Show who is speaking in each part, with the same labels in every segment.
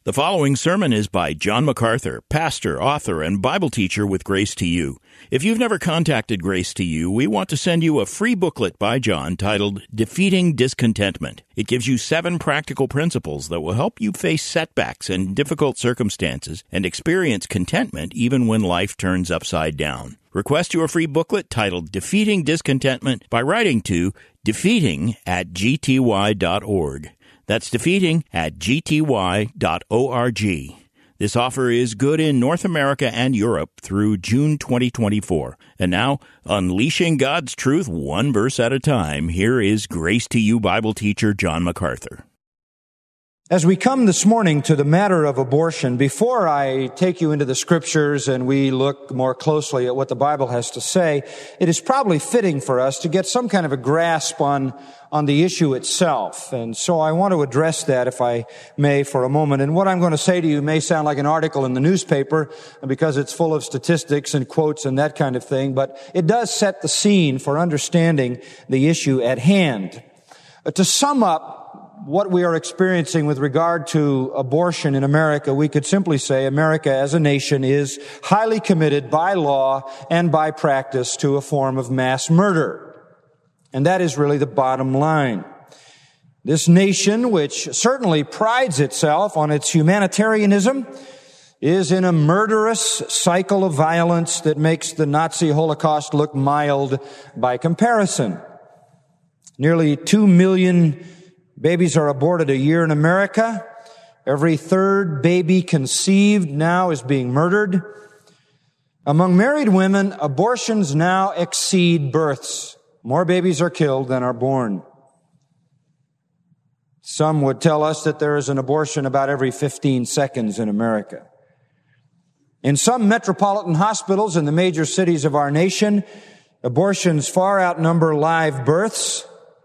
Speaker 1: The following sermon is by John MacArthur, pastor, author, and Bible teacher with Grace to You. If you've never contacted Grace to You, we want to send you a free booklet by John titled Defeating Discontentment. It gives you 7 practical principles that will help you face setbacks and difficult circumstances and experience contentment even when life turns upside down. Request your free booklet titled Defeating Discontentment by writing to defeating@gty.org. That's defeating@gty.org. This offer is good in North America and Europe through June 2024. And now, unleashing God's truth one verse at a time, here is Grace to You Bible teacher John MacArthur.
Speaker 2: As we come this morning to the matter of abortion, before I take you into the Scriptures and we look more closely at what the Bible has to say, it is probably fitting for us to get some kind of a grasp on the issue itself. And so I want to address that, if I may, for a moment. And what I'm going to say to you may sound like an article in the newspaper because it's full of statistics and quotes and that kind of thing, but it does set the scene for understanding the issue at hand. To sum up what we are experiencing with regard to abortion in America, we could simply say America as a nation is highly committed by law and by practice to a form of mass murder. And that is really the bottom line. This nation, which certainly prides itself on its humanitarianism, is in a murderous cycle of violence that makes the Nazi Holocaust look mild by comparison. Nearly 2 million babies are aborted a year in America. Every third baby conceived now is being murdered. Among married women, abortions now exceed births. More babies are killed than are born. Some would tell us that there is an abortion about every 15 seconds in America. In some metropolitan hospitals in the major cities of our nation, abortions far outnumber live births.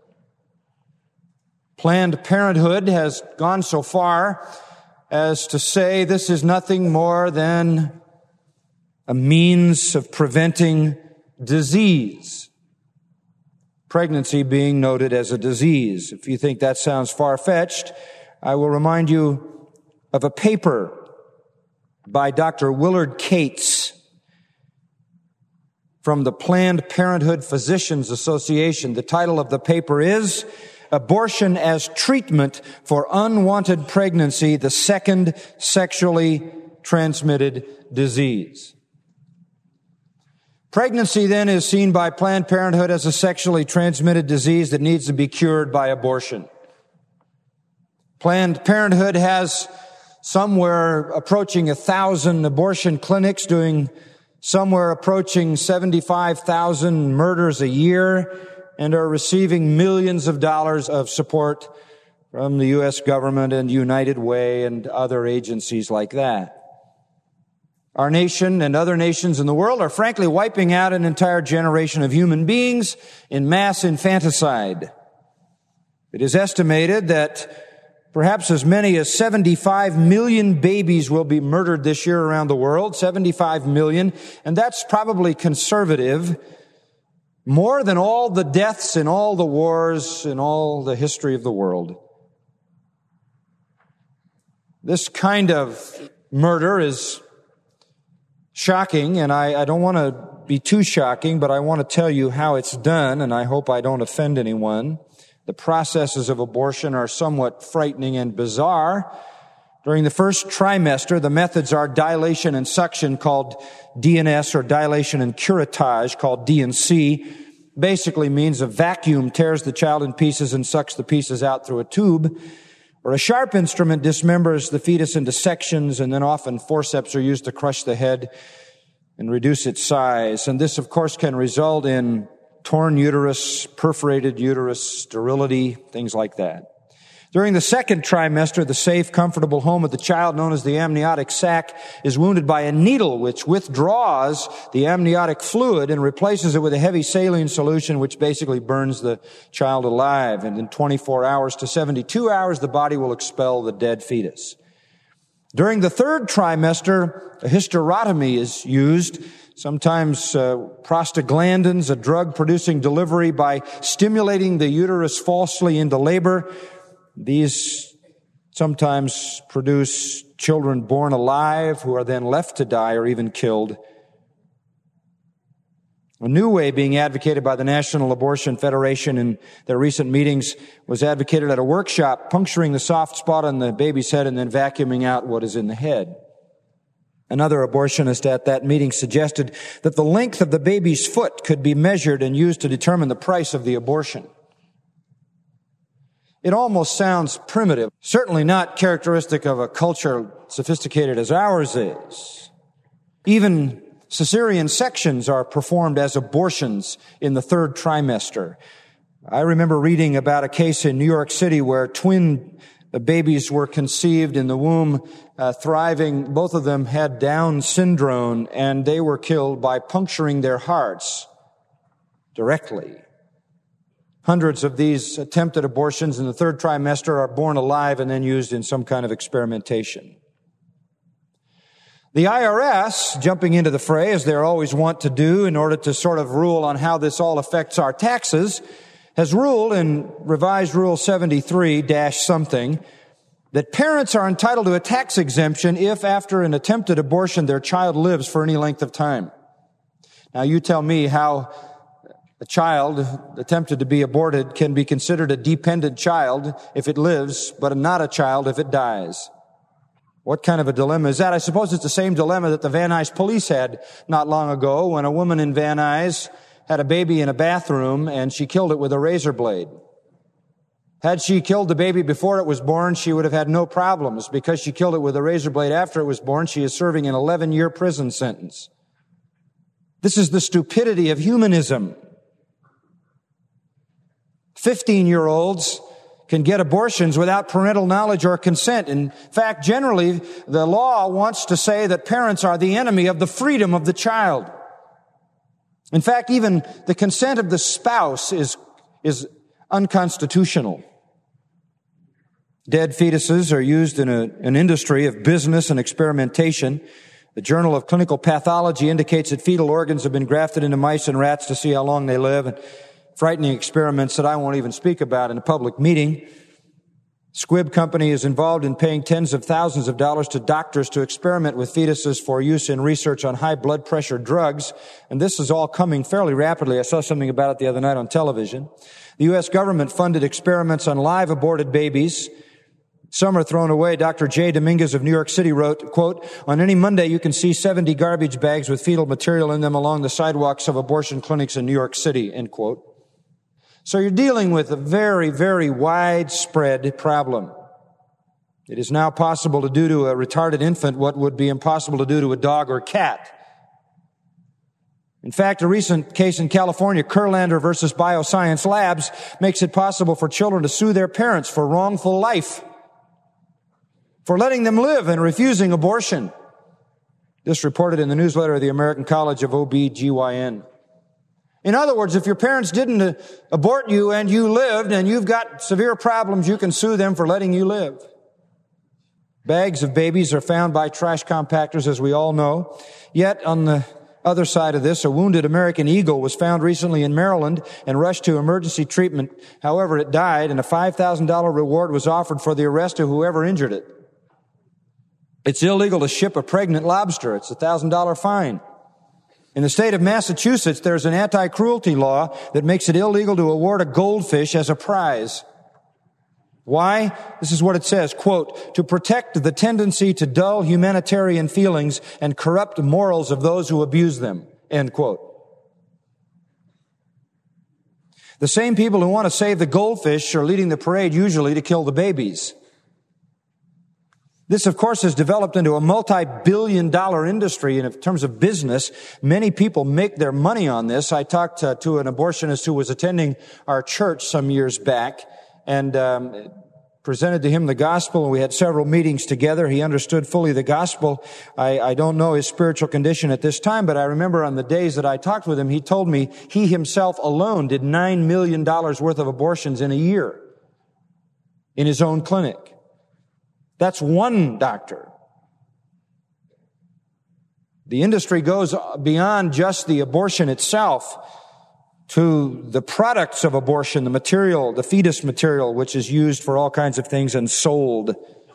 Speaker 2: Planned Parenthood has gone so far as to say this is nothing more than a means of preventing disease. Pregnancy being noted as a disease. If you think that sounds far-fetched, I will remind you of a paper by Dr. Willard Cates from the Planned Parenthood Physicians Association. The title of the paper is Abortion as Treatment for Unwanted Pregnancy, the Second Sexually Transmitted Disease. Pregnancy then is seen by Planned Parenthood as a sexually transmitted disease that needs to be cured by abortion. Planned Parenthood has somewhere approaching 1,000 abortion clinics doing somewhere approaching 75,000 murders a year and are receiving millions of dollars of support from the U.S. government and United Way and other agencies like that. Our nation and other nations in the world are frankly wiping out an entire generation of human beings in mass infanticide. It is estimated that perhaps as many as 75 million babies will be murdered this year around the world, 75 million, and that's probably conservative, more than all the deaths in all the wars in all the history of the world. This kind of murder is shocking, and I don't want to be too shocking, but I want to tell you how it's done, and I hope I don't offend anyone. The processes of abortion are somewhat frightening and bizarre. During the first trimester, the methods are dilation and suction, called DNS, or dilation and curettage, called DNC. Basically means a vacuum tears the child in pieces and sucks the pieces out through a tube. Or a sharp instrument dismembers the fetus into sections, and then often forceps are used to crush the head and reduce its size. And this, of course, can result in torn uterus, perforated uterus, sterility, things like that. During the second trimester, the safe, comfortable home of the child, known as the amniotic sac, is wounded by a needle which withdraws the amniotic fluid and replaces it with a heavy saline solution which basically burns the child alive. And in 24 hours to 72 hours, the body will expel the dead fetus. During the third trimester, a hysterotomy is used, sometimes prostaglandins, a drug producing delivery by stimulating the uterus falsely into labor. These sometimes produce children born alive who are then left to die or even killed. A new way being advocated by the National Abortion Federation in their recent meetings was advocated at a workshop, puncturing the soft spot on the baby's head and then vacuuming out what is in the head. Another abortionist at that meeting suggested that the length of the baby's foot could be measured and used to determine the price of the abortion. It almost sounds primitive, certainly not characteristic of a culture sophisticated as ours is. Even cesarean sections are performed as abortions in the third trimester. I remember reading about a case in New York City where twin babies were conceived in the womb, thriving. Both of them had Down syndrome, and they were killed by puncturing their hearts directly. Hundreds of these attempted abortions in the third trimester are born alive and then used in some kind of experimentation. The IRS, jumping into the fray, as they always want to do in order to sort of rule on how this all affects our taxes, has ruled in revised Rule 73-something that parents are entitled to a tax exemption if, after an attempted abortion, their child lives for any length of time. Now, you tell me how a child attempted to be aborted can be considered a dependent child if it lives, but not a child if it dies. What kind of a dilemma is that? I suppose it's the same dilemma that the Van Nuys police had not long ago when a woman in Van Nuys had a baby in a bathroom and she killed it with a razor blade. Had she killed the baby before it was born, she would have had no problems. Because she killed it with a razor blade after it was born, she is serving an 11-year prison sentence. This is the stupidity of humanism. 15-year-olds can get abortions without parental knowledge or consent. In fact, generally, the law wants to say that parents are the enemy of the freedom of the child. In fact, even the consent of the spouse is unconstitutional. Dead fetuses are used in an industry of business and experimentation. The Journal of Clinical Pathology indicates that fetal organs have been grafted into mice and rats to see how long they live, and frightening experiments that I won't even speak about in a public meeting. Squibb Company is involved in paying tens of thousands of dollars to doctors to experiment with fetuses for use in research on high blood pressure drugs. And this is all coming fairly rapidly. I saw something about it the other night on television. The U.S. government funded experiments on live aborted babies. Some are thrown away. Dr. J. Dominguez of New York City wrote, quote, "On any Monday you can see 70 garbage bags with fetal material in them along the sidewalks of abortion clinics in New York City," end quote. So you're dealing with a very, very widespread problem. It is now possible to do to a retarded infant what would be impossible to do to a dog or cat. In fact, a recent case in California, Kurlander versus Bioscience Labs, makes it possible for children to sue their parents for wrongful life, for letting them live and refusing abortion. This reported in the newsletter of the American College of OB-GYN. In other words, if your parents didn't abort you and you lived and you've got severe problems, you can sue them for letting you live. Bags of babies are found by trash compactors, as we all know. Yet, on the other side of this, a wounded American eagle was found recently in Maryland and rushed to emergency treatment. However, it died, and a $5,000 reward was offered for the arrest of whoever injured it. It's illegal to ship a pregnant lobster. It's a $1,000 fine. In the state of Massachusetts, there's an anti-cruelty law that makes it illegal to award a goldfish as a prize. Why? This is what it says, quote, "To protect the tendency to dull humanitarian feelings and corrupt morals of those who abuse them," end quote. The same people who want to save the goldfish are leading the parade usually to kill the babies. This, of course, has developed into a multi-billion-dollar industry in terms of business. Many people make their money on this. I talked to an abortionist who was attending our church some years back and presented to him the gospel, and we had several meetings together. He understood fully the gospel. I don't know his spiritual condition at this time, but I remember on the days that I talked with him, he told me he himself alone did $9 million worth of abortions in a year in his own clinic. That's one doctor. The industry goes beyond just the abortion itself to the products of abortion, the material, the fetus material, which is used for all kinds of things and sold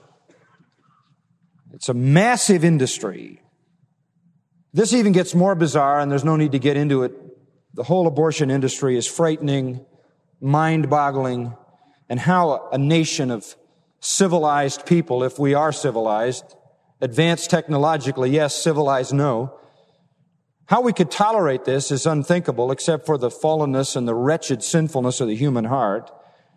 Speaker 2: It's a massive industry. This even gets more bizarre, and there's no need to get into it. The whole abortion industry is frightening, mind-boggling, and how a nation of civilized people, if we are civilized, advanced technologically, yes, civilized, no. How we could tolerate this is unthinkable, except for the fallenness and the wretched sinfulness of the human heart.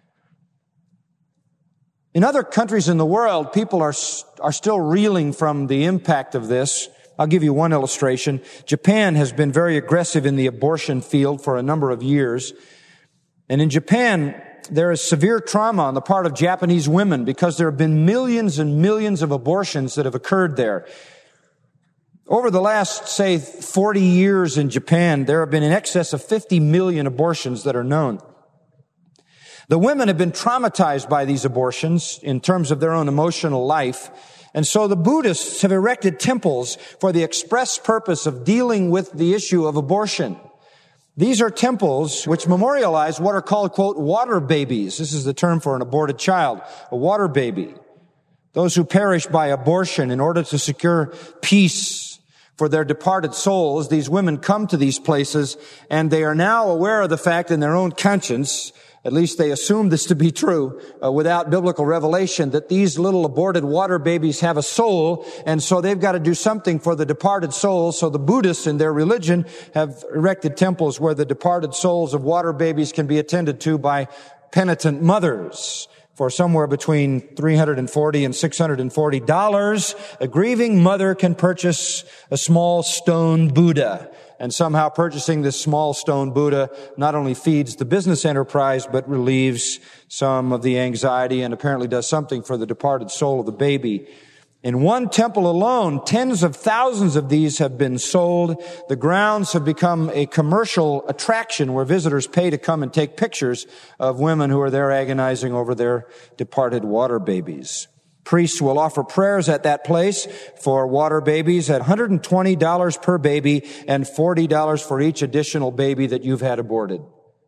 Speaker 2: In other countries in the world, people are still reeling from the impact of this. I'll give you one illustration. Japan has been very aggressive in the abortion field for a number of years. And in Japan, there is severe trauma on the part of Japanese women because there have been millions and millions of abortions that have occurred there. Over the last, say, 40 years in Japan, there have been in excess of 50 million abortions that are known. The women have been traumatized by these abortions in terms of their own emotional life. And so the Buddhists have erected temples for the express purpose of dealing with the issue of abortion. These are temples which memorialize what are called, quote, water babies. This is the term for an aborted child, a water baby. Those who perish by abortion in order to secure peace for their departed souls, these women come to these places, and they are now aware of the fact in their own conscience, at least they assume this to be true, without biblical revelation, that these little aborted water babies have a soul, and so they've got to do something for the departed souls. So the Buddhists in their religion have erected temples where the departed souls of water babies can be attended to by penitent mothers. For somewhere between $340 and $640, a grieving mother can purchase a small stone Buddha. And somehow purchasing this small stone Buddha not only feeds the business enterprise, but relieves some of the anxiety and apparently does something for the departed soul of the baby. In one temple alone, tens of thousands of these have been sold. The grounds have become a commercial attraction where visitors pay to come and take pictures of women who are there agonizing over their departed water babies. Priests will offer prayers at that place for water babies at $120 per baby and $40 for each additional baby that you've had aborted.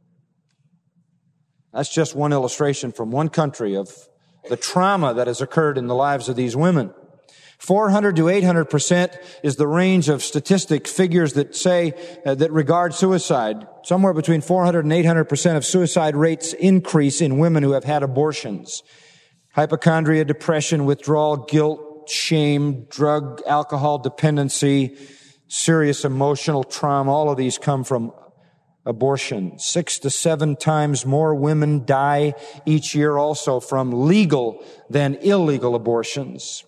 Speaker 2: That's just one illustration from one country of the trauma that has occurred in the lives of these women. 400 to 800% is the range of statistic figures that say that regard suicide. Somewhere between 400 and 800% of suicide rates increase in women who have had abortions. Hypochondria, depression, withdrawal, guilt, shame, drug, alcohol dependency, serious emotional trauma, all of these come from abortion. 6 to 7 times more women die each year also from legal than illegal abortions.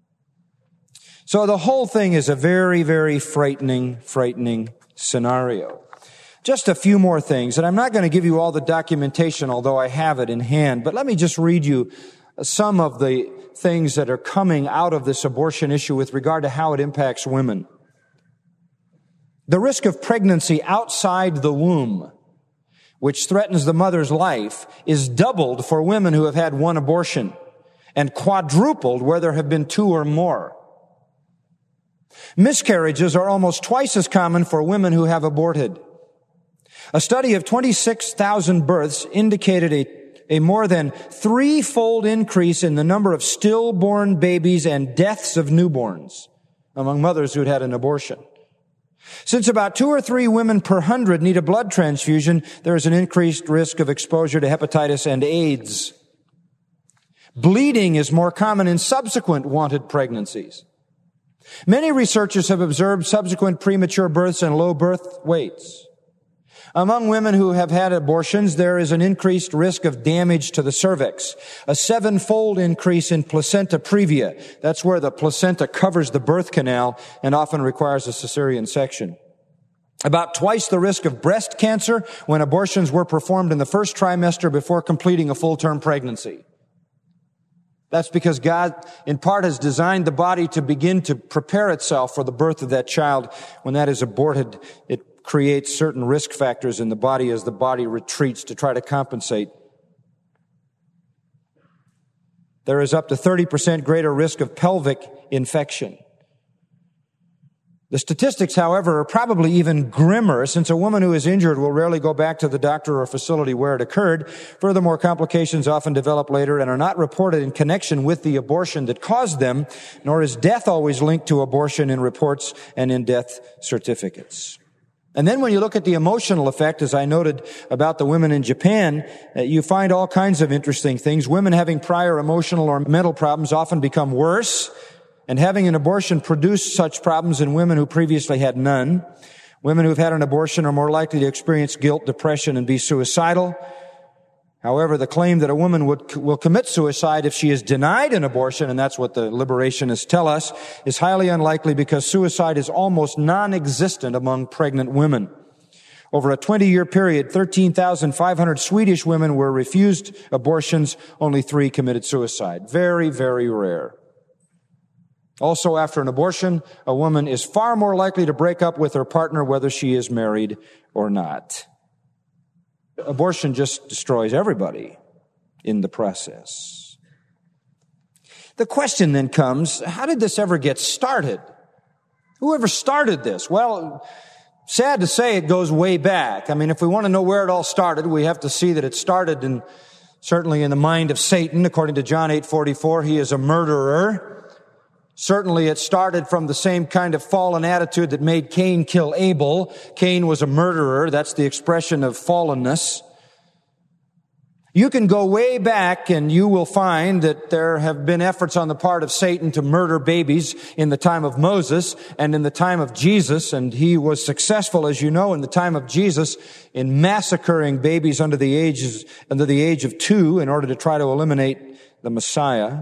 Speaker 2: So the whole thing is a very, very frightening scenario. Just a few more things, and I'm not going to give you all the documentation, although I have it in hand, but let me just read you some of the things that are coming out of this abortion issue with regard to how it impacts women. The risk of pregnancy outside the womb, which threatens the mother's life, is doubled for women who have had one abortion and quadrupled where there have been 2 or more. Miscarriages are almost twice as common for women who have aborted. A study of 26,000 births indicated a more than 3-fold increase in the number of stillborn babies and deaths of newborns among mothers who'd had an abortion. Since about 2 or 3 women per 100 need a blood transfusion, there is an increased risk of exposure to hepatitis and AIDS. Bleeding is more common in subsequent wanted pregnancies. Many researchers have observed subsequent premature births and low birth weights. Among women who have had abortions, there is an increased risk of damage to the cervix, a 7-fold increase in placenta previa. That's where the placenta covers the birth canal and often requires a cesarean section. About twice the risk of breast cancer when abortions were performed in the first trimester before completing a full-term pregnancy. That's because God, in part, has designed the body to begin to prepare itself for the birth of that child. When that is aborted, it creates certain risk factors in the body as the body retreats to try to compensate. There is up to 30% greater risk of pelvic infection. The statistics, however, are probably even grimmer, since a woman who is injured will rarely go back to the doctor or facility where it occurred. Furthermore, complications often develop later and are not reported in connection with the abortion that caused them, nor is death always linked to abortion in reports and in death certificates. And then when you look at the emotional effect, as I noted about the women in Japan, you find all kinds of interesting things. Women having prior emotional or mental problems often become worse, and having an abortion produced such problems in women who previously had none. Women who've had an abortion are more likely to experience guilt, depression, and be suicidal. However, the claim that a woman will commit suicide if she is denied an abortion, and that's what the liberationists tell us, is highly unlikely because suicide is almost non-existent among pregnant women. Over a 20-year period, 13,500 Swedish women were refused abortions. Only 3 committed suicide. Very, very rare. Also, after an abortion, a woman is far more likely to break up with her partner whether she is married or not. Abortion just destroys everybody in the process. The question then comes, how did this ever get started? Whoever started this? Well, sad to say, it goes way back. I mean, if we want to know where it all started, we have to see that it started certainly in the mind of Satan. According to John 8:44, he is a murderer. Certainly it started from the same kind of fallen attitude that made Cain kill Abel. Cain was a murderer. That's the expression of fallenness. You can go way back and you will find that there have been efforts on the part of Satan to murder babies in the time of Moses and in the time of Jesus. And he was successful, as you know, in the time of Jesus in massacring babies under the age of 2 in order to try to eliminate the Messiah.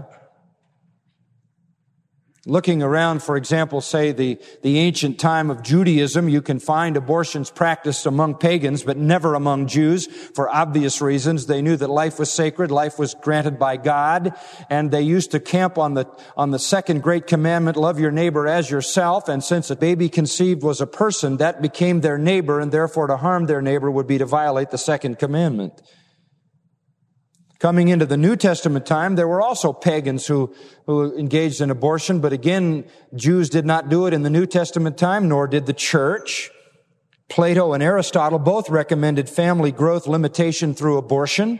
Speaker 2: Looking around, for example, say the ancient time of Judaism, you can find abortions practiced among pagans, but never among Jews for obvious reasons. They knew that life was sacred, life was granted by God, and they used to camp on the second great commandment, love your neighbor as yourself. And since a baby conceived was a person, that became their neighbor, and therefore to harm their neighbor would be to violate the second commandment. Coming into the New Testament time, there were also pagans who engaged in abortion, but again, Jews did not do it in the New Testament time, nor did the church. Plato and Aristotle both recommended family growth limitation through abortion.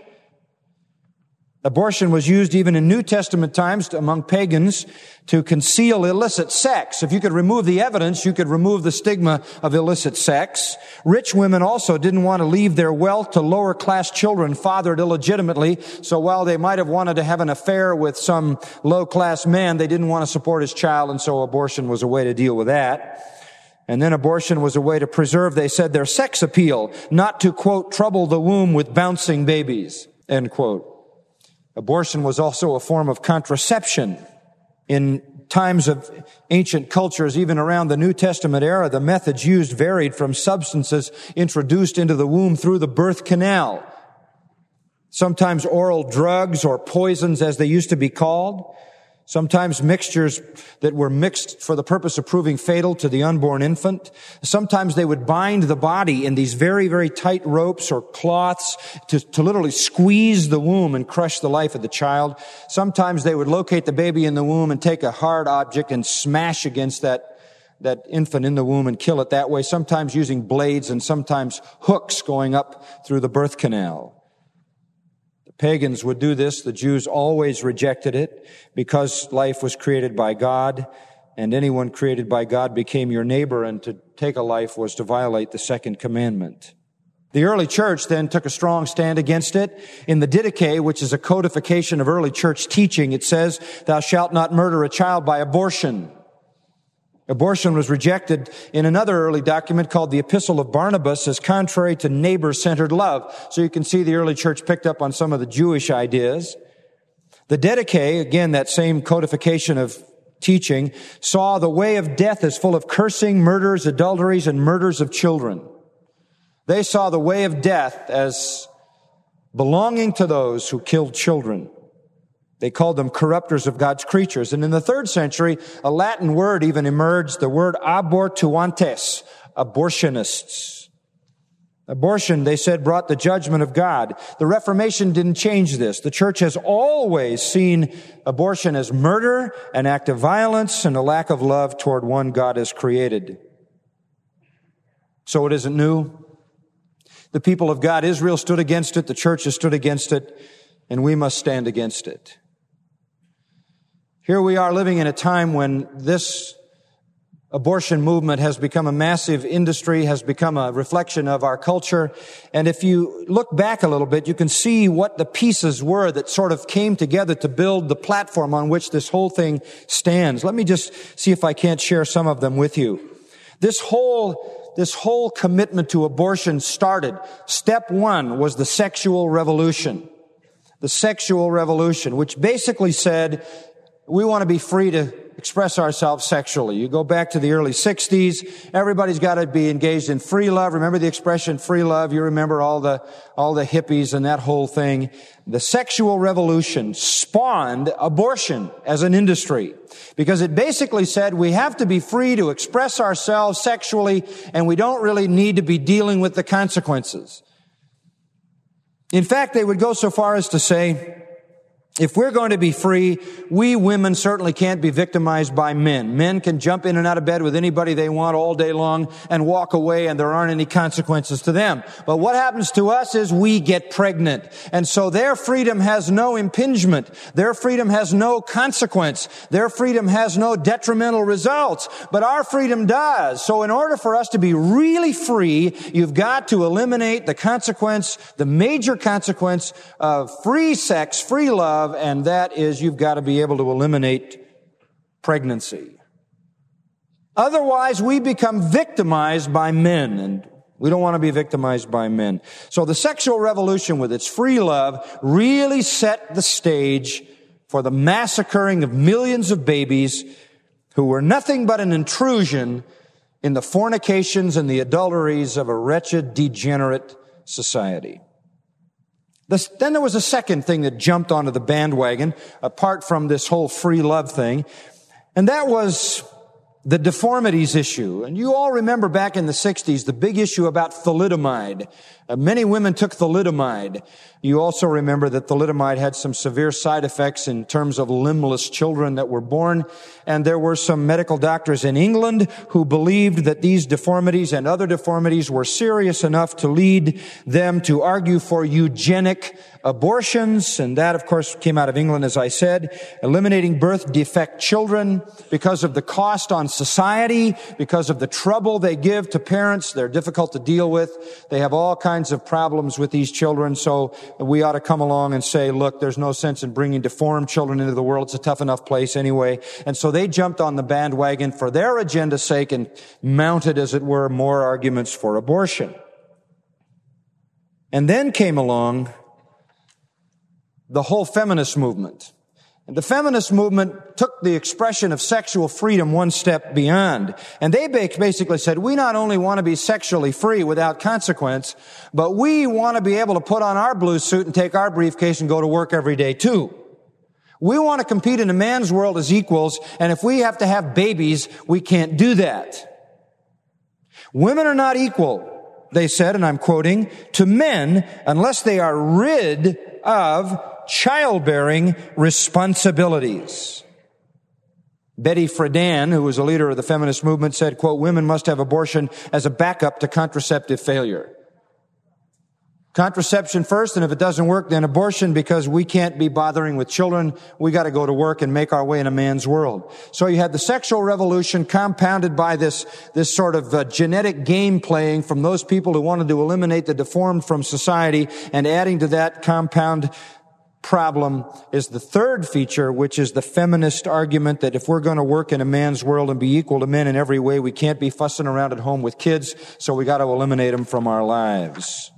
Speaker 2: Abortion was used even in New Testament times among pagans to conceal illicit sex. If you could remove the evidence, you could remove the stigma of illicit sex. Rich women also didn't want to leave their wealth to lower class children fathered illegitimately. So while they might have wanted to have an affair with some low class man, they didn't want to support his child, and so abortion was a way to deal with that. And then abortion was a way to preserve, they said, their sex appeal, not to, quote, trouble the womb with bouncing babies, end quote. Abortion was also a form of contraception. In times of ancient cultures, even around the New Testament era, the methods used varied from substances introduced into the womb through the birth canal. Sometimes oral drugs or poisons, as they used to be called. Sometimes mixtures that were mixed for the purpose of proving fatal to the unborn infant. Sometimes they would bind the body in these very, very tight ropes or cloths to literally squeeze the womb and crush the life of the child. Sometimes they would locate the baby in the womb and take a hard object and smash against that infant in the womb and kill it that way. Sometimes using blades and sometimes hooks going up through the birth canal. Pagans would do this. The Jews always rejected it because life was created by God, and anyone created by God became your neighbor, and to take a life was to violate the second commandment. The early church then took a strong stand against it. In the Didache, which is a codification of early church teaching, it says, "Thou shalt not murder a child by abortion." Abortion was rejected in another early document called the Epistle of Barnabas as contrary to neighbor-centered love. So you can see the early church picked up on some of the Jewish ideas. The Didache, again, that same codification of teaching, saw the way of death as full of cursing, murders, adulteries, and murders of children. They saw the way of death as belonging to those who killed children. They called them corrupters of God's creatures. And in the 3rd century, a Latin word even emerged, the word abortuantes, abortionists. Abortion, they said, brought the judgment of God. The Reformation didn't change this. The church has always seen abortion as murder, an act of violence, and a lack of love toward one God has created. So it isn't new. The people of God, Israel, stood against it. The church has stood against it, and we must stand against it. Here we are living in a time when this abortion movement has become a massive industry, has become a reflection of our culture. And if you look back a little bit, you can see what the pieces were that sort of came together to build the platform on which this whole thing stands. Let me just see if I can't share some of them with you. This whole commitment to abortion started. Step one was the sexual revolution. The sexual revolution, which basically said, we want to be free to express ourselves sexually. You go back to the early 60s, everybody's got to be engaged in free love. Remember the expression free love? You remember all the hippies and that whole thing. The sexual revolution spawned abortion as an industry because it basically said we have to be free to express ourselves sexually and we don't really need to be dealing with the consequences. In fact, they would go so far as to say, if we're going to be free, we women certainly can't be victimized by men. Men can jump in and out of bed with anybody they want all day long and walk away and there aren't any consequences to them. But what happens to us is we get pregnant. And so their freedom has no impingement. Their freedom has no consequence. Their freedom has no detrimental results. But our freedom does. So in order for us to be really free, you've got to eliminate the consequence, the major consequence of free sex, free love, and that is you've got to be able to eliminate pregnancy. Otherwise, we become victimized by men, and we don't want to be victimized by men. So the sexual revolution with its free love really set the stage for the massacring of millions of babies who were nothing but an intrusion in the fornications and the adulteries of a wretched, degenerate society. Then there was a second thing that jumped onto the bandwagon, apart from this whole free love thing, and that was the deformities issue. And you all remember back in the 60s, the big issue about thalidomide. Many women took thalidomide. You also remember that thalidomide had some severe side effects in terms of limbless children that were born. And there were some medical doctors in England who believed that these deformities and other deformities were serious enough to lead them to argue for eugenic abortions. And that, of course, came out of England, as I said, eliminating birth defect children because of the cost on society, because of the trouble they give to parents. They're difficult to deal with. They have all kinds of problems with these children. So we ought to come along and say, look, there's no sense in bringing deformed children into the world. It's a tough enough place anyway. And so they jumped on the bandwagon for their agenda's sake and mounted, as it were, more arguments for abortion. And then came along the whole feminist movement. And the feminist movement took the expression of sexual freedom one step beyond. And they basically said, we not only want to be sexually free without consequence, but we want to be able to put on our blue suit and take our briefcase and go to work every day too. We want to compete in a man's world as equals, and if we have to have babies, we can't do that. Women are not equal, they said, and I'm quoting, to men unless they are rid of childbearing responsibilities. Betty Friedan, who was a leader of the feminist movement, said, quote, women must have abortion as a backup to contraceptive failure. Contraception first, and if it doesn't work, then abortion, because we can't be bothering with children. We got to go to work and make our way in a man's world. So you had the sexual revolution compounded by this sort of genetic game playing from those people who wanted to eliminate the deformed from society, and adding to that compound problem is the third feature, which is the feminist argument that if we're going to work in a man's world and be equal to men in every way, we can't be fussing around at home with kids, so we got to eliminate them from our lives.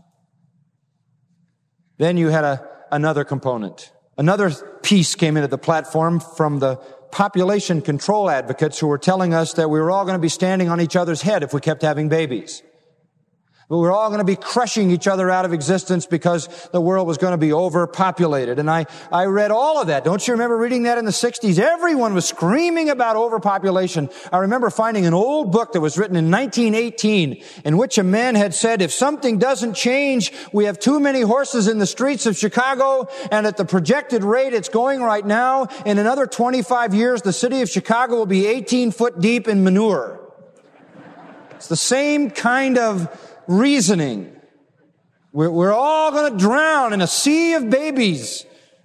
Speaker 2: Then you had another component. Another piece came into the platform from the population control advocates who were telling us that we were all going to be standing on each other's head if we kept having babies. But we're all going to be crushing each other out of existence because the world was going to be overpopulated. And I read all of that. Don't you remember reading that in the 60s? Everyone was screaming about overpopulation. I remember finding an old book that was written in 1918 in which a man had said, if something doesn't change, we have too many horses in the streets of Chicago, and at the projected rate it's going right now, in another 25 years, the city of Chicago will be 18 foot deep in manure. It's the same kind of reasoning. We're all going to drown in a sea of babies.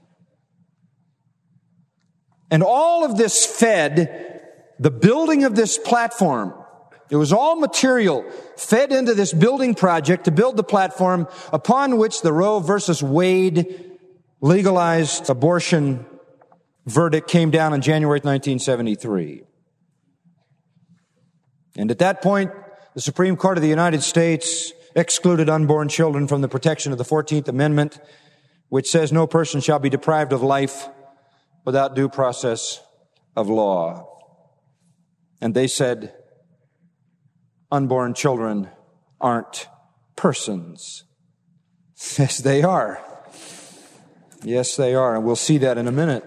Speaker 2: And all of this fed the building of this platform. It was all material fed into this building project to build the platform upon which the Roe versus Wade legalized abortion verdict came down in January 1973. And at that point, the Supreme Court of the United States excluded unborn children from the protection of the 14th Amendment, which says no person shall be deprived of life without due process of law. And they said, unborn children aren't persons. Yes, they are. Yes, they are. And we'll see that in a minute.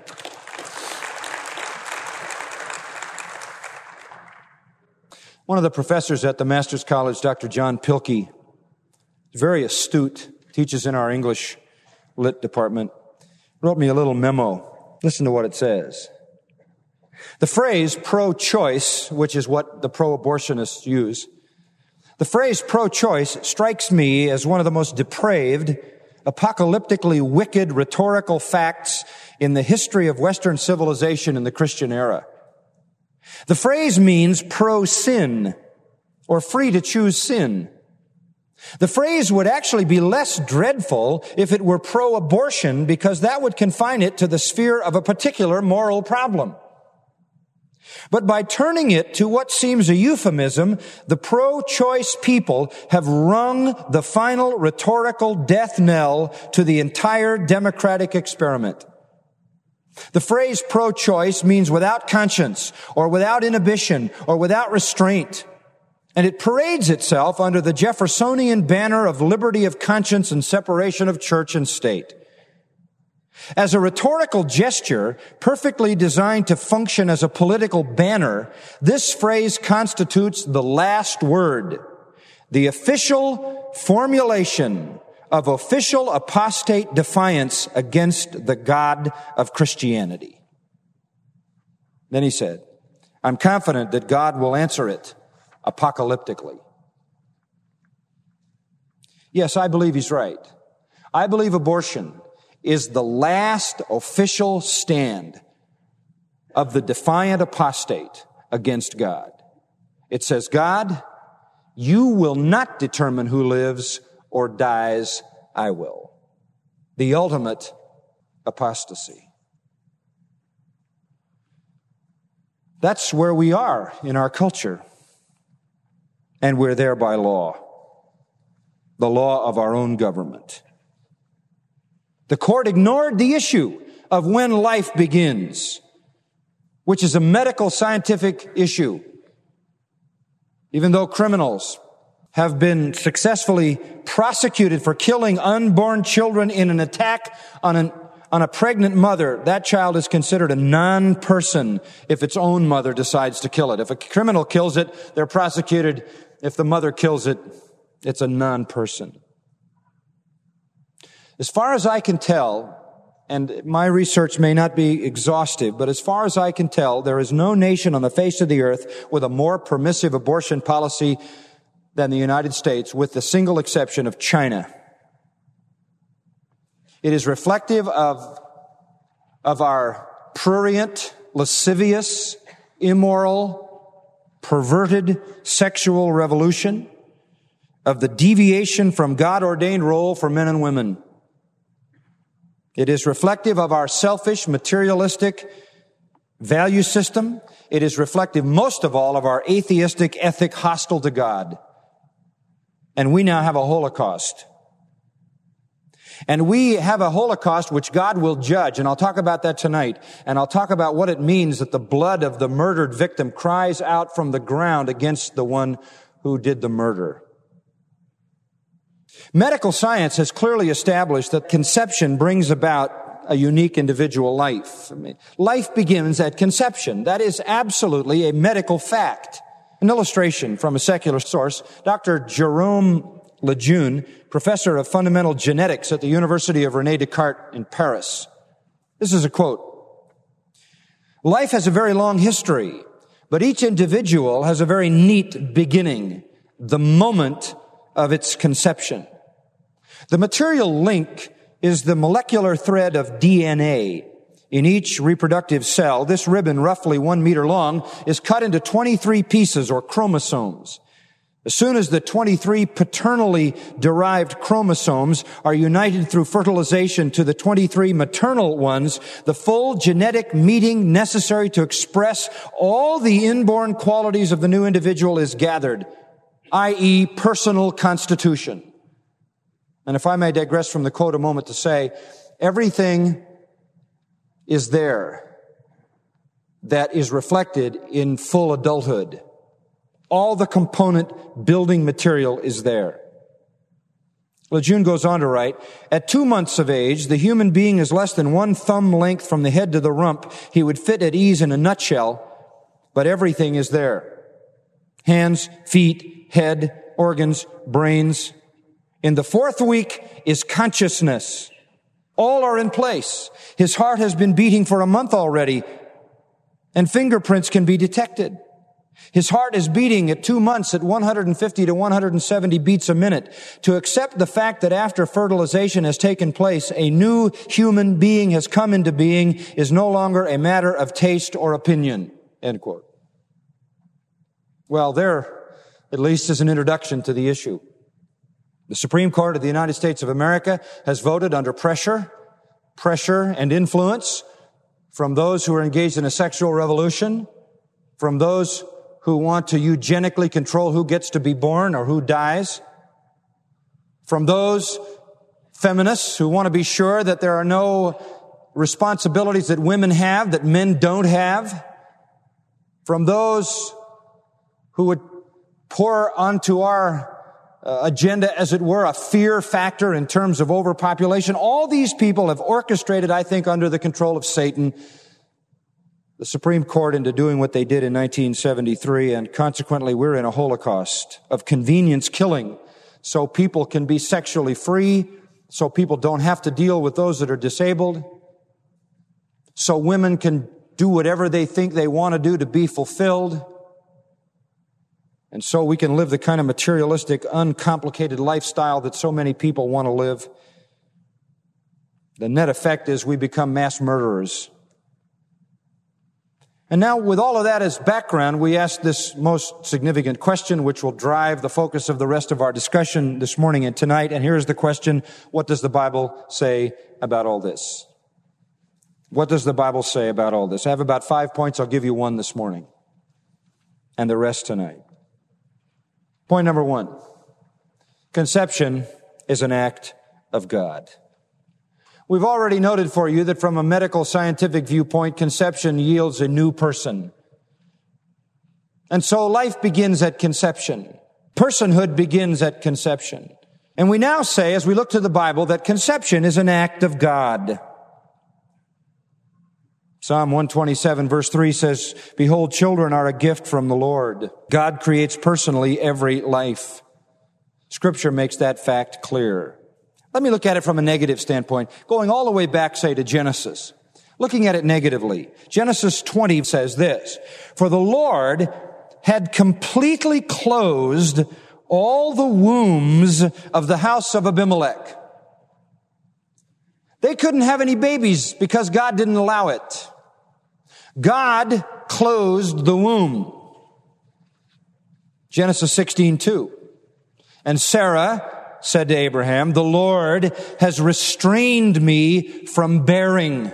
Speaker 2: One of the professors at the Master's College, Dr. John Pilkey, very astute, teaches in our English Lit department, wrote me a little memo. Listen to what it says. The phrase pro-choice, which is what the pro-abortionists use, the phrase pro-choice strikes me as one of the most depraved, apocalyptically wicked rhetorical facts in the history of Western civilization in the Christian era. The phrase means pro-sin, or free to choose sin. The phrase would actually be less dreadful if it were pro-abortion, because that would confine it to the sphere of a particular moral problem. But by turning it to what seems a euphemism, the pro-choice people have rung the final rhetorical death knell to the entire democratic experiment. The phrase pro-choice means without conscience, or without inhibition, or without restraint. And it parades itself under the Jeffersonian banner of liberty of conscience and separation of church and state. As a rhetorical gesture, perfectly designed to function as a political banner, this phrase constitutes the last word, the official formulation of official apostate defiance against the God of Christianity. Then he said, I'm confident that God will answer it apocalyptically. Yes, I believe he's right. I believe abortion is the last official stand of the defiant apostate against God. It says, God, you will not determine who lives or dies, I will. The ultimate apostasy. That's where we are in our culture. And we're there by law. The law of our own government. The court ignored the issue of when life begins, which is a medical scientific issue. Even though criminals have been successfully prosecuted for killing unborn children in an attack on a pregnant mother, that child is considered a non-person if its own mother decides to kill it. If a criminal kills it, they're prosecuted. If the mother kills it, it's a non-person. As far as I can tell, and my research may not be exhaustive, but as far as I can tell, there is no nation on the face of the earth with a more permissive abortion policy than the United States, with the single exception of China. It is reflective of our prurient, lascivious, immoral, perverted sexual revolution, of the deviation from God-ordained role for men and women. It is reflective of our selfish, materialistic value system. It is reflective, most of all, of our atheistic ethic hostile to God. And we now have a Holocaust. And we have a Holocaust which God will judge, and I'll talk about that tonight. And I'll talk about what it means that the blood of the murdered victim cries out from the ground against the one who did the murder. Medical science has clearly established that conception brings about a unique individual life. Life begins at conception. That is absolutely a medical fact. An illustration from a secular source, Dr. Jerome Lejeune, professor of fundamental genetics at the University of René Descartes in Paris. This is a quote. Life has a very long history, but each individual has a very neat beginning, the moment of its conception. The material link is the molecular thread of DNA. In each reproductive cell, this ribbon, roughly 1 meter long, is cut into 23 pieces or chromosomes. As soon as the 23 paternally derived chromosomes are united through fertilization to the 23 maternal ones, the full genetic meeting necessary to express all the inborn qualities of the new individual is gathered, i.e., personal constitution. And if I may digress from the quote a moment to say, everything is there that is reflected in full adulthood. All the component building material is there. Lejeune goes on to write, at 2 months of age, the human being is less than 1 thumb length from the head to the rump. He would fit at ease in a nutshell, but everything is there. Hands, feet, head, organs, brains. In the 4th week is consciousness. All are in place. His heart has been beating for a month already, and fingerprints can be detected. His heart is beating at 2 months at 150 to 170 beats a minute. To accept the fact that after fertilization has taken place, a new human being has come into being is no longer a matter of taste or opinion. End quote. Well, there, at least, is an introduction to the issue. The Supreme Court of the United States of America has voted under pressure and influence from those who are engaged in a sexual revolution, from those who want to eugenically control who gets to be born or who dies, from those feminists who want to be sure that there are no responsibilities that women have that men don't have, from those who would pour onto our agenda, as it were, a fear factor in terms of overpopulation. All these people have orchestrated, I think, under the control of Satan, the Supreme Court into doing what they did in 1973, and consequently we're in a holocaust of convenience killing so people can be sexually free, so people don't have to deal with those that are disabled, so women can do whatever they think they want to do to be fulfilled, and so we can live the kind of materialistic, uncomplicated lifestyle that so many people want to live. The net effect is we become mass murderers. And now, with all of that as background, we ask this most significant question, which will drive the focus of the rest of our discussion this morning and tonight. And here's the question: what does the Bible say about all this? What does the Bible say about all this? I have about 5 points. I'll give you one this morning, and the rest tonight. Point number 1. Conception is an act of God. We've already noted for you that from a medical scientific viewpoint, conception yields a new person. And so life begins at conception. Personhood begins at conception. And we now say, as we look to the Bible, that conception is an act of God. Psalm 127 verse 3 says, "Behold, children are a gift from the Lord." God creates personally every life. Scripture makes that fact clear. Let me look at it from a negative standpoint, going all the way back, say, to Genesis. Looking at it negatively, Genesis 20 says this, "For the Lord had completely closed all the wombs of the house of Abimelech." They couldn't have any babies because God didn't allow it. God closed the womb. Genesis 16:2. "And Sarah said to Abraham, 'The Lord has restrained me from bearing.'"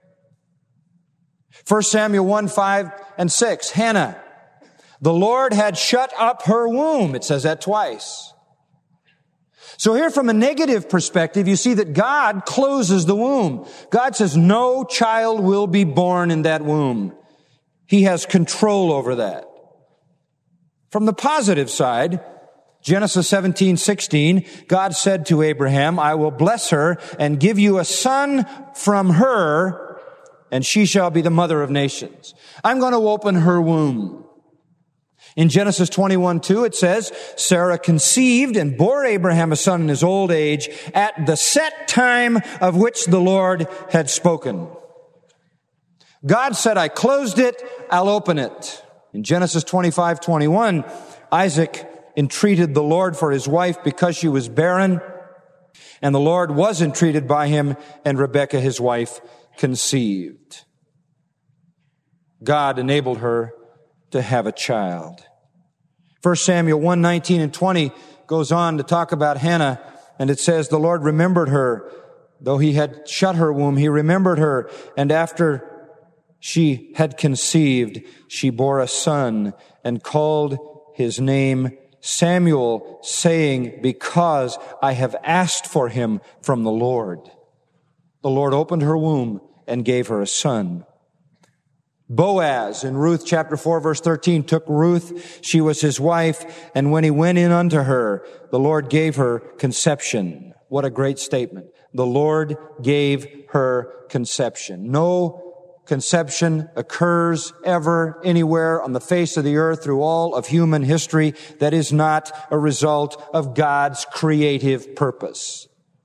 Speaker 2: 1 Samuel 1:5 and 6. Hannah, "The Lord had shut up her womb." It says that twice. So here from a negative perspective, you see that God closes the womb. God says no child will be born in that womb. He has control over that. From the positive side, Genesis 17:16, God said to Abraham, I will bless her and give you a son from her, and she shall be the mother of nations. I'm going to open her womb. In Genesis 21:2, it says, Sarah conceived and bore Abraham a son in his old age at the set time of which the Lord had spoken. God said, I closed it, I'll open it. In Genesis 25:21, Isaac entreated the Lord for his wife because she was barren, and the Lord was entreated by him, and Rebekah, his wife, conceived. God enabled her to have a child. 1 Samuel 1:19 and 20 goes on to talk about Hannah, and it says, the Lord remembered her. Though he had shut her womb, he remembered her, and after she had conceived, she bore a son and called his name Samuel, saying, because I have asked for him from the Lord. The Lord opened her womb and gave her a son. Boaz, in Ruth chapter 4, verse 13, took Ruth, she was his wife, and when he went in unto her, the Lord gave her conception. What a great statement. The Lord gave her conception. No conception occurs ever anywhere on the face of the earth through all of human history that is not a result of God's creative purpose.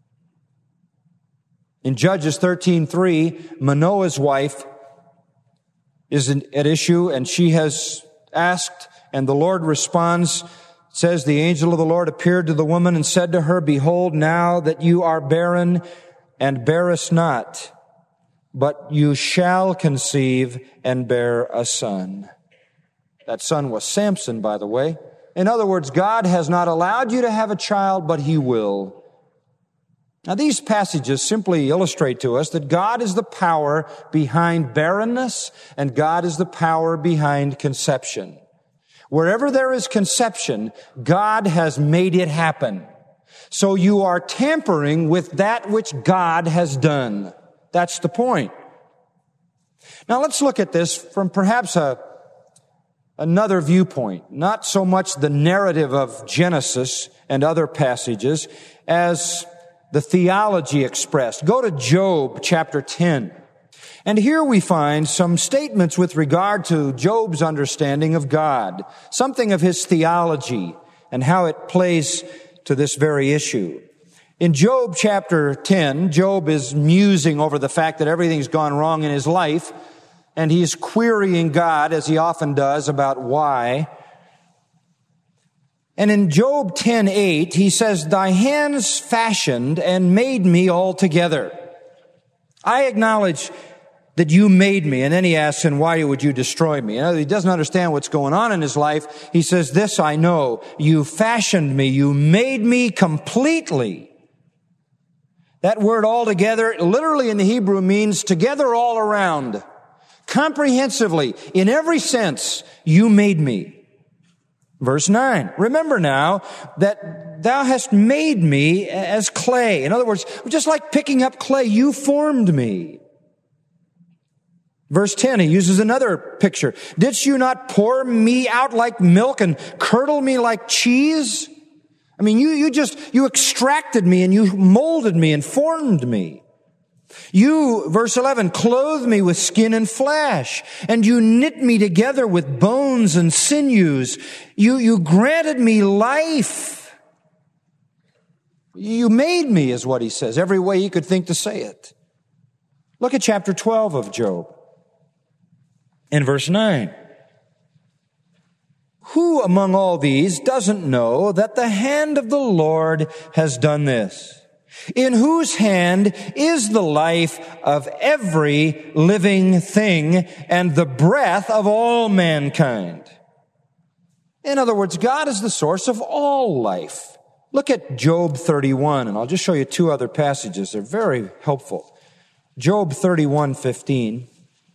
Speaker 2: In Judges 13:3, Manoah's wife is at issue, and she has asked, and the Lord responds. It says, the angel of the Lord appeared to the woman and said to her, behold, now that you are barren and bearest not, but you shall conceive and bear a son. That son was Samson, by the way. In other words, God has not allowed you to have a child, but he will. Now, these passages simply illustrate to us that God is the power behind barrenness, and God is the power behind conception. Wherever there is conception, God has made it happen. So you are tampering with that which God has done. That's the point. Now let's look at this from perhaps another viewpoint. Not so much the narrative of Genesis and other passages as the theology expressed. Go to Job chapter 10. And here we find some statements with regard to Job's understanding of God, something of his theology and how it plays to this very issue. In Job chapter 10, Job is musing over the fact that everything's gone wrong in his life, and he's querying God, as he often does, about why. And in Job 10:8, he says, thy hands fashioned and made me altogether. I acknowledge that you made me. And then he asks, and why would you destroy me? He doesn't understand what's going on in his life. He says, this I know, you fashioned me, you made me completely. That word altogether, literally in the Hebrew, means together all around. Comprehensively, in every sense, you made me. Verse 9, remember now that thou hast made me as clay. In other words, just like picking up clay, you formed me. Verse 10, he uses another picture. Didst you not pour me out like milk and curdle me like cheese? I mean, you extracted me and you molded me and formed me. You, verse 11, clothed me with skin and flesh, and you knit me together with bones and sinews. You granted me life. You made me, is what he says, every way he could think to say it. Look at chapter 12 of Job. In verse 9. Who among all these doesn't know that the hand of the Lord has done this? In whose hand is the life of every living thing and the breath of all mankind? In other words, God is the source of all life. Look at Job 31, and I'll just show you two other passages. They're very helpful. Job 31:15.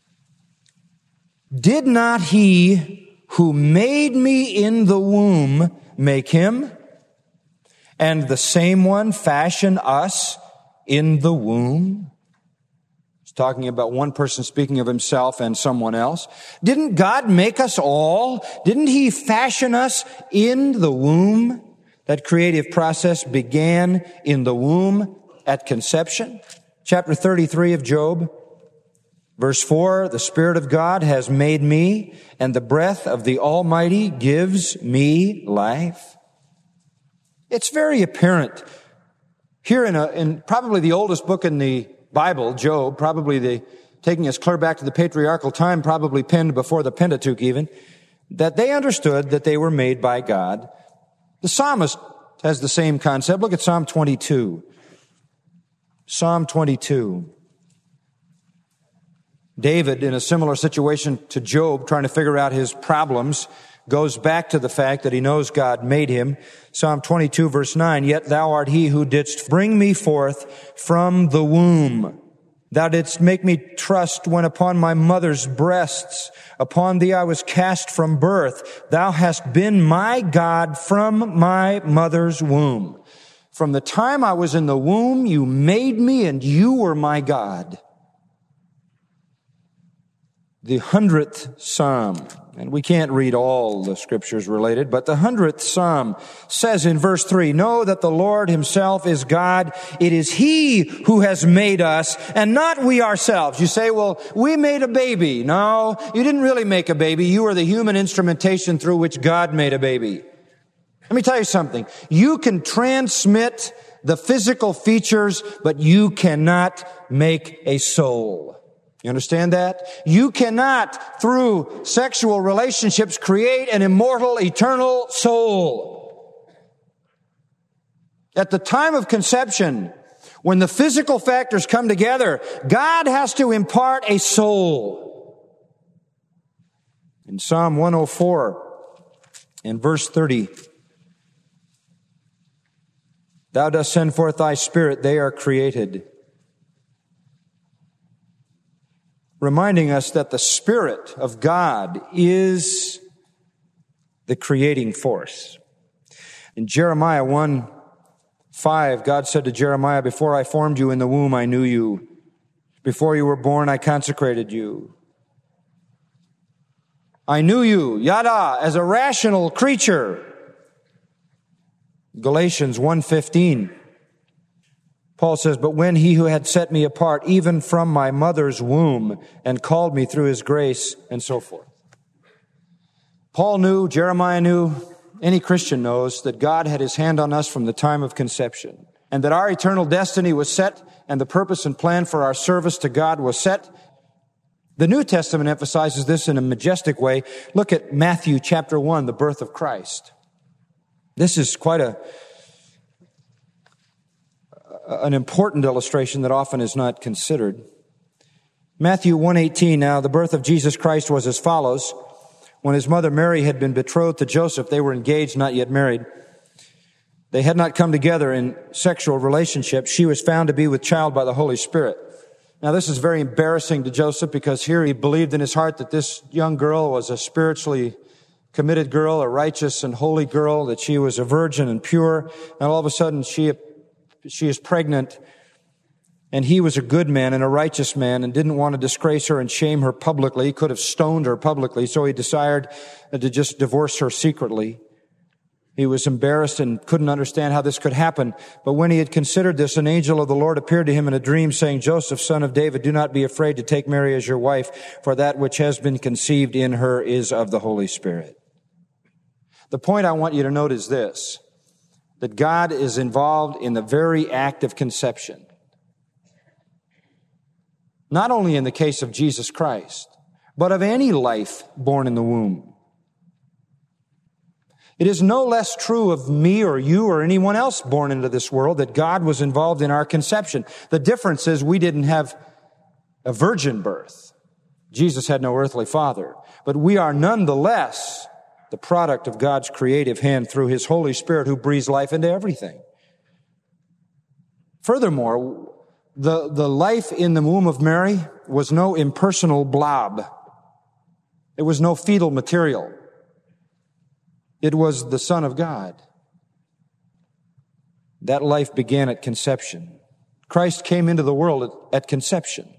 Speaker 2: Did not he who made me in the womb make him? And the same one fashion us in the womb? It's talking about one person speaking of himself and someone else. Didn't God make us all? Didn't he fashion us in the womb? That creative process began in the womb at conception. Chapter 33 of Job, verse 4, the Spirit of God has made me, and the breath of the Almighty gives me life. It's very apparent here in probably the oldest book in the Bible, Job, taking us clear back to the patriarchal time, probably penned before the Pentateuch even, that they understood that they were made by God. The psalmist has the same concept. Look at Psalm 22. Psalm 22. David, in a similar situation to Job, trying to figure out his problems, goes back to the fact that he knows God made him. Psalm 22, verse 9, "Yet thou art he who didst bring me forth from the womb. Thou didst make me trust when upon my mother's breasts. Upon thee I was cast from birth. Thou hast been my God from my mother's womb. From the time I was in the womb, you made me, and you were my God." The 100th Psalm, and we can't read all the scriptures related, but the 100th Psalm says in verse 3, "Know that the Lord himself is God. It is he who has made us, and not we ourselves." You say, well, we made a baby. No, you didn't really make a baby. You were the human instrumentation through which God made a baby. Let me tell you something. You can transmit the physical features, but you cannot make a soul. You understand that? You cannot, through sexual relationships, create an immortal, eternal soul. At the time of conception, when the physical factors come together, God has to impart a soul. In Psalm 104 and verse 30, "Thou dost send forth thy Spirit, they are created." Reminding us that the Spirit of God is the creating force. In Jeremiah 1:5, God said to Jeremiah, "Before I formed you in the womb, I knew you. Before you were born, I consecrated you. I knew you, yada, as a rational creature." Galatians 1:15. Paul says, "But when he who had set me apart, even from my mother's womb, and called me through his grace," and so forth. Paul knew, Jeremiah knew, any Christian knows that God had his hand on us from the time of conception, and that our eternal destiny was set, and the purpose and plan for our service to God was set. The New Testament emphasizes this in a majestic way. Look at Matthew chapter 1, the birth of Christ. This is quite an important illustration that often is not considered. Matthew 1:18, "Now the birth of Jesus Christ was as follows. When his mother Mary had been betrothed to Joseph," they were engaged, not yet married. "They had not come together in sexual relationship. She was found to be with child by the Holy Spirit." Now this is very embarrassing to Joseph, because here he believed in his heart that this young girl was a spiritually committed girl, a righteous and holy girl, that she was a virgin and pure. And all of a sudden she is pregnant, and he was a good man and a righteous man and didn't want to disgrace her and shame her publicly. He could have stoned her publicly, so he decided to just divorce her secretly. He was embarrassed and couldn't understand how this could happen. But when he had considered this, an angel of the Lord appeared to him in a dream, saying, "Joseph, son of David, do not be afraid to take Mary as your wife, for that which has been conceived in her is of the Holy Spirit." The point I want you to note is this: that God is involved in the very act of conception. Not only in the case of Jesus Christ, but of any life born in the womb. It is no less true of me or you or anyone else born into this world that God was involved in our conception. The difference is we didn't have a virgin birth. Jesus had no earthly father. But we are nonetheless the product of God's creative hand through his Holy Spirit, who breathes life into everything. Furthermore, the life in the womb of Mary was no impersonal blob. It was no fetal material. It was the Son of God. That life began at conception. Christ came into the world at conception.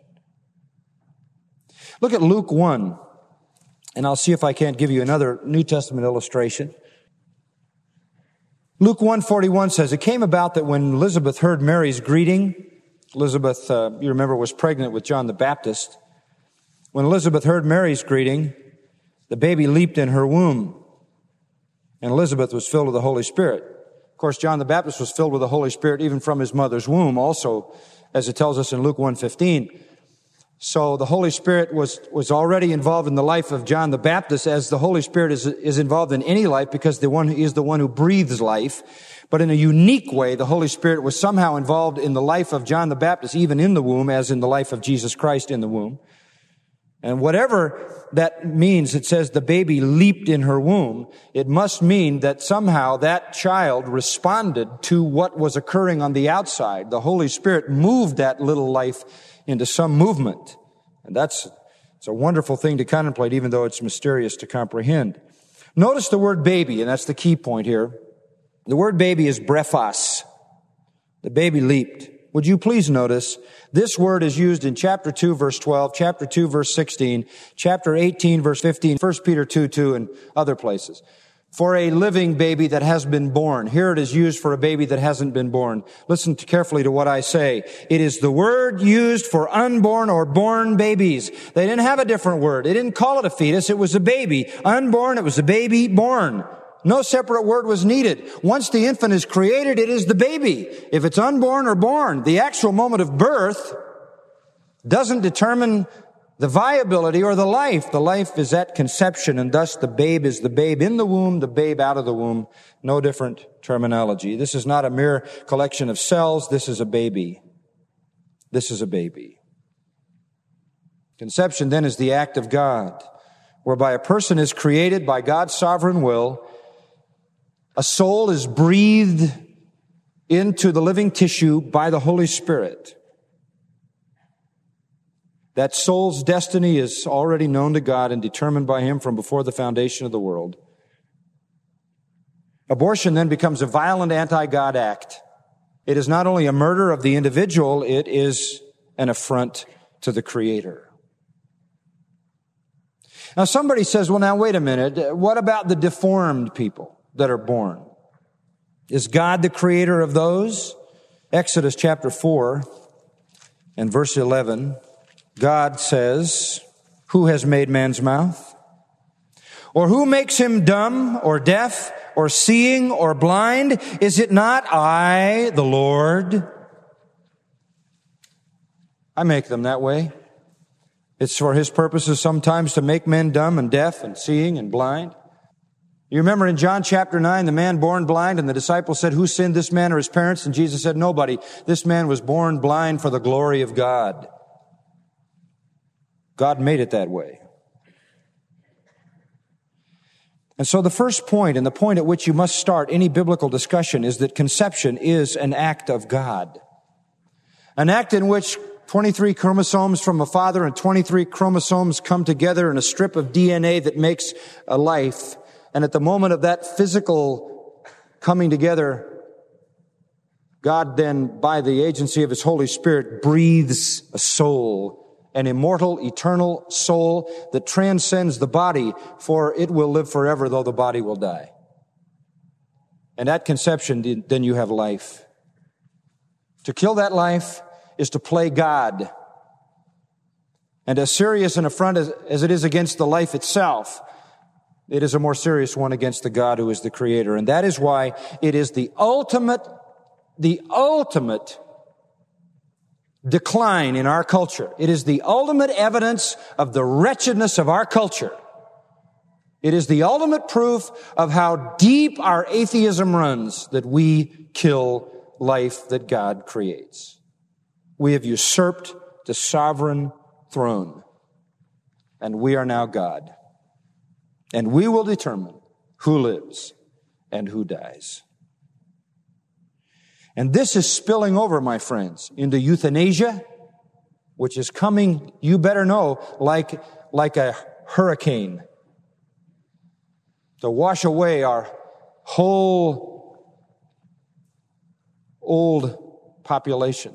Speaker 2: Look at Luke 1. And I'll see if I can't give you another New Testament illustration. Luke 1:41 says, it came about that when Elizabeth heard Mary's greeting, Elizabeth, you remember, was pregnant with John the Baptist. When Elizabeth heard Mary's greeting, the baby leaped in her womb, and Elizabeth was filled with the Holy Spirit. Of course, John the Baptist was filled with the Holy Spirit even from his mother's womb also, as it tells us in Luke 1:15. So the Holy Spirit was already involved in the life of John the Baptist, as the Holy Spirit is involved in any life, because he is the one who breathes life. But in a unique way, the Holy Spirit was somehow involved in the life of John the Baptist, even in the womb, as in the life of Jesus Christ in the womb. And whatever that means, it says the baby leaped in her womb. It must mean that somehow that child responded to what was occurring on the outside. The Holy Spirit moved that little life into some movement. And it's a wonderful thing to contemplate, even though it's mysterious to comprehend. Notice the word baby, and that's the key point here. The word baby is brephos. The baby leaped. Would you please notice, this word is used in chapter 2, verse 12, chapter 2, verse 16, chapter 18, verse 15, 1 Peter 2:2, and other places. For a living baby that has been born. Here it is used for a baby that hasn't been born. Listen carefully to what I say. It is the word used for unborn or born babies. They didn't have a different word. They didn't call it a fetus. It was a baby. Unborn, it was a baby born. No separate word was needed. Once the infant is created, it is the baby. If it's unborn or born, the actual moment of birth doesn't determine the viability or the life. The life is at conception, and thus the babe is the babe in the womb, the babe out of the womb. No different terminology. This is not a mere collection of cells. This is a baby. This is a baby. Conception then is the act of God, whereby a person is created by God's sovereign will. A soul is breathed into the living tissue by the Holy Spirit. That soul's destiny is already known to God and determined by Him from before the foundation of the world. Abortion then becomes a violent anti-God act. It is not only a murder of the individual, it is an affront to the Creator. Now somebody says, well, now wait a minute. What about the deformed people that are born? Is God the creator of those? Exodus chapter 4 and verse 11, God says, who has made man's mouth? Or who makes him dumb or deaf or seeing or blind? Is it not I, the Lord? I make them that way. It's for His purposes sometimes to make men dumb and deaf and seeing and blind. You remember in John chapter 9, the man born blind, and the disciples said, who sinned, this man or his parents? And Jesus said, nobody. This man was born blind for the glory of God. God made it that way. And so the first point, and the point at which you must start any biblical discussion, is that conception is an act of God. An act in which 23 chromosomes from a father and 23 chromosomes come together in a strip of DNA that makes a life. And at the moment of that physical coming together, God then, by the agency of His Holy Spirit, breathes a soul, an immortal, eternal soul that transcends the body, for it will live forever, though the body will die. And at conception, then you have life. To kill that life is to play God. And as serious an affront as it is against the life itself, it is a more serious one against the God who is the Creator. And that is why it is the ultimate decline in our culture. It is the ultimate evidence of the wretchedness of our culture. It is the ultimate proof of how deep our atheism runs, that we kill life that God creates. We have usurped the sovereign throne, and we are now God. And we will determine who lives and who dies. And this is spilling over, my friends, into euthanasia, which is coming, you better know, like a hurricane to wash away our whole old population.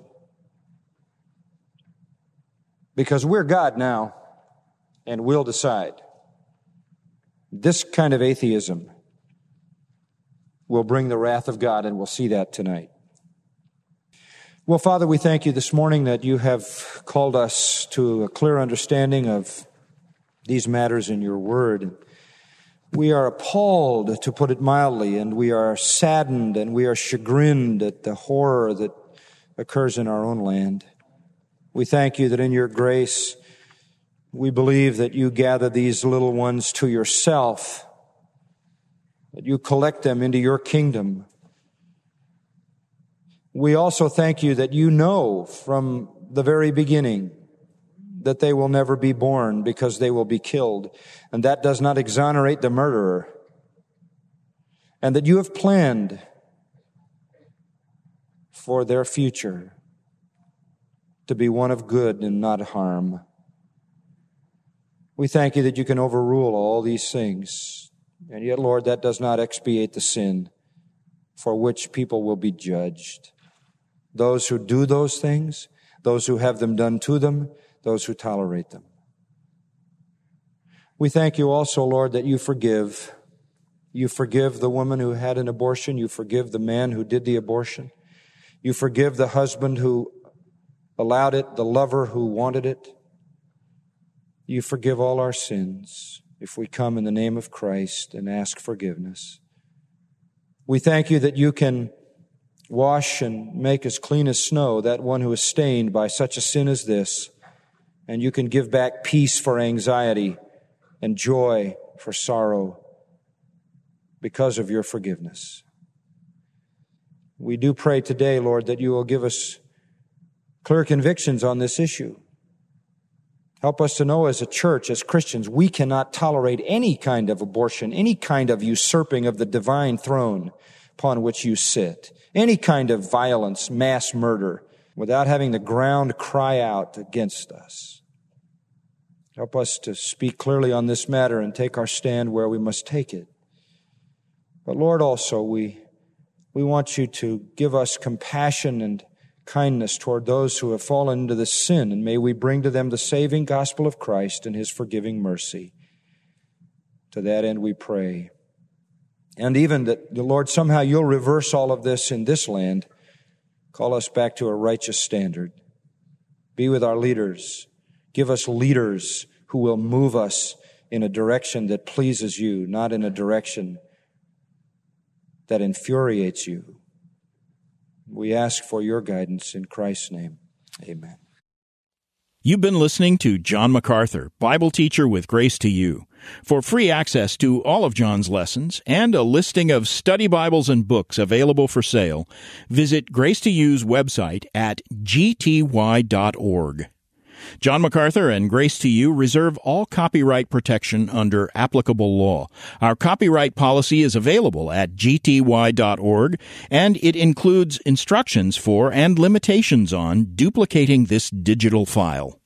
Speaker 2: Because we're God now, and we'll decide. This kind of atheism will bring the wrath of God, and we'll see that tonight. Well, Father, we thank you this morning that you have called us to a clear understanding of these matters in your word. We are appalled, to put it mildly, and we are saddened and we are chagrined at the horror that occurs in our own land. We thank you that in your grace, we believe that you gather these little ones to yourself, that you collect them into your kingdom. We also thank you that you know from the very beginning that they will never be born because they will be killed. And that does not exonerate the murderer. And that you have planned for their future to be one of good and not harm. We thank you that you can overrule all these things. And yet, Lord, that does not expiate the sin for which people will be judged. Those who do those things, those who have them done to them, those who tolerate them. We thank you also, Lord, that you forgive. You forgive the woman who had an abortion. You forgive the man who did the abortion. You forgive the husband who allowed it, the lover who wanted it. You forgive all our sins if we come in the name of Christ and ask forgiveness. We thank you that you can wash and make as clean as snow that one who is stained by such a sin as this, and you can give back peace for anxiety and joy for sorrow because of your forgiveness. We do pray today, Lord, that you will give us clear convictions on this issue. Help us to know as a church, as Christians, we cannot tolerate any kind of abortion, any kind of usurping of the divine throne upon which you sit, any kind of violence, mass murder, without having the ground cry out against us. Help us to speak clearly on this matter and take our stand where we must take it. But Lord, also, we want you to give us compassion and kindness toward those who have fallen into this sin, and may we bring to them the saving gospel of Christ and his forgiving mercy. To that end we pray. And even that, the Lord, somehow you'll reverse all of this in this land. Call us back to a righteous standard. Be with our leaders. Give us leaders who will move us in a direction that pleases you, not in a direction that infuriates you. We ask for your guidance in Christ's name. Amen.
Speaker 1: You've been listening to John MacArthur, Bible teacher with Grace to You. For free access to all of John's lessons and a listing of study Bibles and books available for sale, visit Grace to You's website at gty.org. John MacArthur and Grace to You reserve all copyright protection under applicable law. Our copyright policy is available at gty.org, and it includes instructions for and limitations on duplicating this digital file.